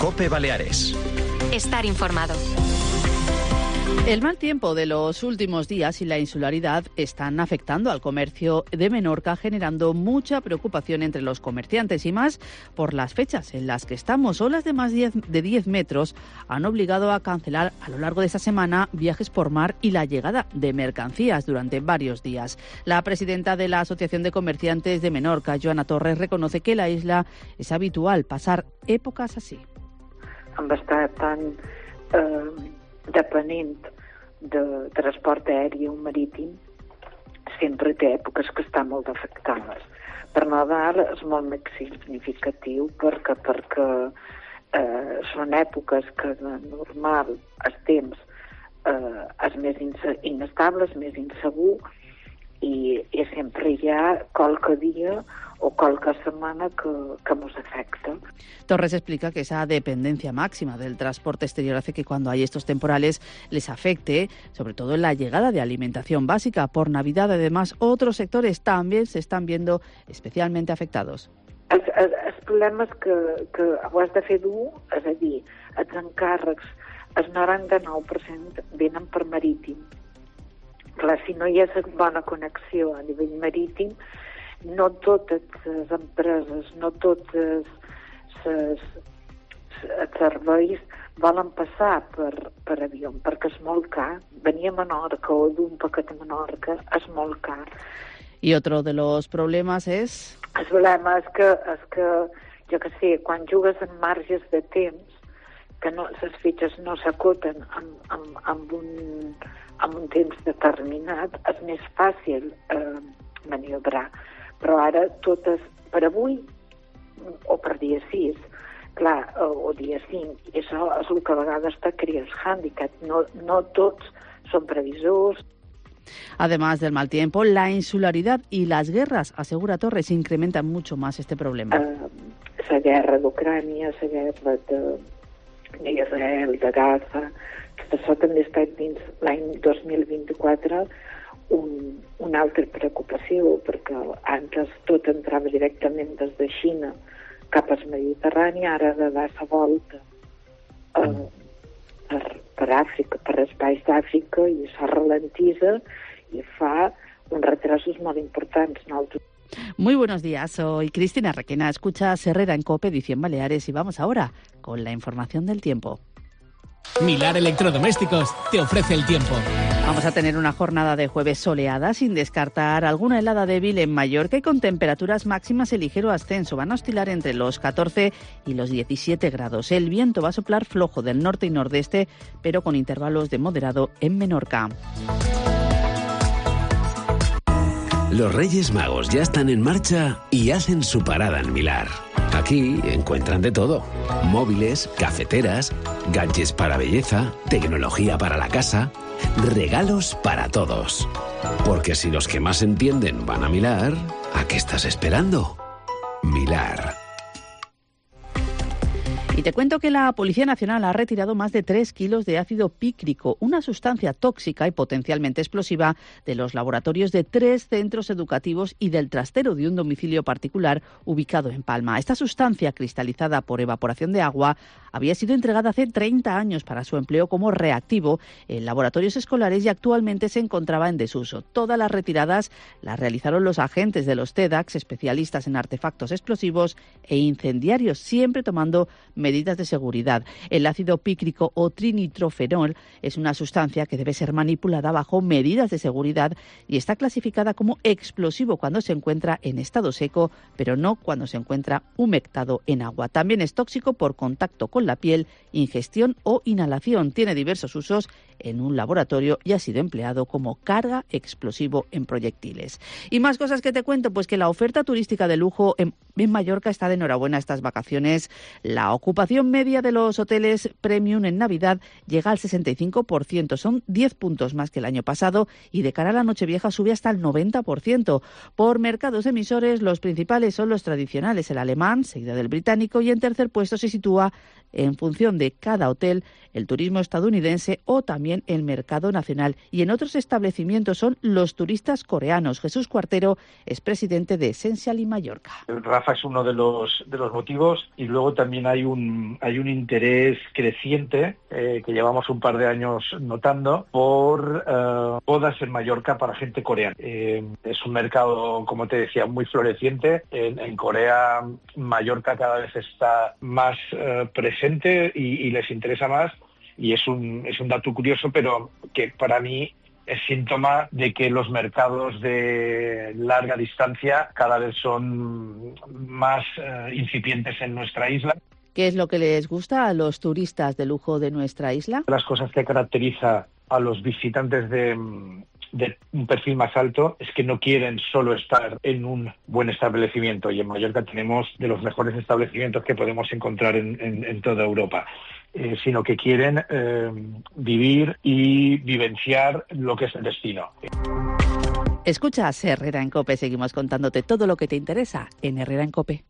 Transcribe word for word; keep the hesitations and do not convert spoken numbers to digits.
COPE Baleares. Estar informado. El mal tiempo de los últimos días y la insularidad están afectando al comercio de Menorca, generando mucha preocupación entre los comerciantes y más por las fechas en las que estamos. Olas de más de diez metros han obligado a cancelar a lo largo de esta semana viajes por mar y la llegada de mercancías durante varios días. La presidenta de la Asociación de Comerciantes de Menorca, Joana Torres, reconoce que en la isla es habitual pasar épocas así. Amb estar tan eh, depenent de transport aeri o marítim, sempre té èpoques que estan molt afectades. Per Nadal és molt més significatiu perquè, perquè eh, són èpoques que de normal el temps eh, és més inestable, és més insegur i, i sempre hi ha qualque dia o qualque semana que, que nos afecta. Torres explica que esa dependencia máxima del transporte exterior hace que cuando hay estos temporales les afecte, sobre todo en la llegada de alimentación básica. Por Navidad, además, otros sectores también se están viendo especialmente afectados. Els, els, els problemes que, que ho has de fer dur, és a dir, els encàrrecs, el noranta-nou per cent venen per marítim. Clar, si no hi ha bona connexió a nivell marítim, no totes les empreses, no tots els serveis volen passar per, per avió, perquè és molt car. Venir a Menorca o d'un paquet a Menorca és molt car. Y otro de los problemas es... El problema és que, és que jo què sé, quan jugues en marges de temps, que no, les fitxes no s'acoten amb, amb, amb, un, amb un temps determinat, és més fàcil eh, maniobrar. Però ara totes, per avui o per dia sis, clar, o, o dia cinc, i això és el que a vegades te crea el hàndicap. No, no tots són previsors. Además del mal tiempo, la insularidad y las guerras, asegura Torres, incrementan mucho más este problema. Uh, la guerra d'Ucrània, la guerra d'Israel, de Gaza, tot això també està dins l'any dos mil vint-i-quatre un, una altra preocupació, perquè antes tot entrava directament des de Xina cap al Mediterrani, ara ha de dar la volta eh, per, per Àfrica, per els països d'Àfrica, i això ralentitza y fa uns retrasos molt importants. Nosaltres... Muy buenos días, soy Cristina Requena, escucha Herrera en COPE, edición Baleares, y vamos ahora con la información del tiempo. Milar Electrodomésticos te ofrece el tiempo. Vamos a tener una jornada de jueves soleada, sin descartar alguna helada débil en Mallorca y con temperaturas máximas en ligero ascenso. Van a oscilar entre los catorce y los diecisiete grados. El viento va a soplar flojo del norte y nordeste, pero con intervalos de moderado en Menorca. Los Reyes Magos ya están en marcha y hacen su parada en Milar. Aquí encuentran de todo: móviles, cafeteras, gadgets para belleza, tecnología para la casa, regalos para todos. Porque si los que más entienden van a Milar, ¿a qué estás esperando? Milar. Y te cuento que la Policía Nacional ha retirado más de tres kilos de ácido pícrico, una sustancia tóxica y potencialmente explosiva, de los laboratorios de tres centros educativos y del trastero de un domicilio particular ubicado en Palma. Esta sustancia, cristalizada por evaporación de agua, había sido entregada hace treinta años para su empleo como reactivo en laboratorios escolares y actualmente se encontraba en desuso. Todas las retiradas las realizaron los agentes de los TEDx, especialistas en artefactos explosivos e incendiarios, siempre tomando medidas de seguridad. El ácido pícrico o trinitrofenol es una sustancia que debe ser manipulada bajo medidas de seguridad y está clasificada como explosivo cuando se encuentra en estado seco, pero no cuando se encuentra humectado en agua. También es tóxico por contacto con la piel, ingestión o inhalación. Tiene diversos usos en un laboratorio y ha sido empleado como carga explosivo en proyectiles. Y más cosas que te cuento, pues que la oferta turística de lujo en, en Mallorca está de enhorabuena estas vacaciones. La ocupación media de los hoteles premium en Navidad llega al sesenta y cinco por ciento, son diez puntos más que el año pasado, y de cara a la Nochevieja sube hasta el noventa por ciento. Por mercados emisores, los principales son los tradicionales, el alemán, seguido del británico, y en tercer puesto se sitúa en función de cada hotel, el turismo estadounidense o también el mercado nacional. Y en otros establecimientos son los turistas coreanos. Jesús Cuartero es presidente de Essential Mallorca. Rafa es uno de los de los motivos, y luego también hay un hay un interés creciente eh, que llevamos un par de años notando por eh, bodas en Mallorca para gente coreana. Eh, es un mercado, como te decía, muy floreciente. En, en Corea, Mallorca cada vez está más eh, presente y, y les interesa más. Y es un, es un dato curioso, pero que para mí es síntoma de que los mercados de larga distancia cada vez son más eh, incipientes en nuestra isla. ¿Qué es lo que les gusta a los turistas de lujo de nuestra isla? Las cosas que caracteriza a los visitantes de, de un perfil más alto es que no quieren solo estar en un buen establecimiento, y en Mallorca tenemos de los mejores establecimientos que podemos encontrar en, en, en toda Europa. Eh, sino que quieren eh, vivir y vivenciar lo que es el destino. Escuchas Herrera en COPE, seguimos contándote todo lo que te interesa en Herrera en COPE.